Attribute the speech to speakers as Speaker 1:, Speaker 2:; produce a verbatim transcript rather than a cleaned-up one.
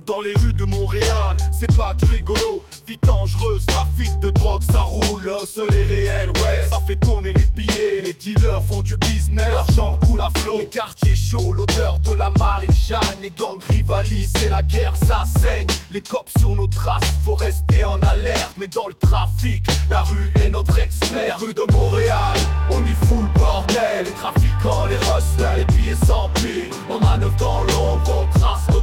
Speaker 1: dans les rues de Montréal, c'est pas du rigolo. Vie dangereuse, trafic de drogue, ça roule, seul et réel, ouais. Ça fait tourner les billets, les dealers font du business. L'argent coule à flot, les quartiers chauds, l'odeur de la Marie-Jeanne. Les gangs rivalisent et la guerre, ça saigne. Les cops sur nos traces, faut rester en alerte. Mais dans le trafic, la rue est notre expert. Rue de Montréal, on y fout le bordel. Les trafiquants, les rustlers, les billets s'empilent. On manœuvre dans l'ombre, on trace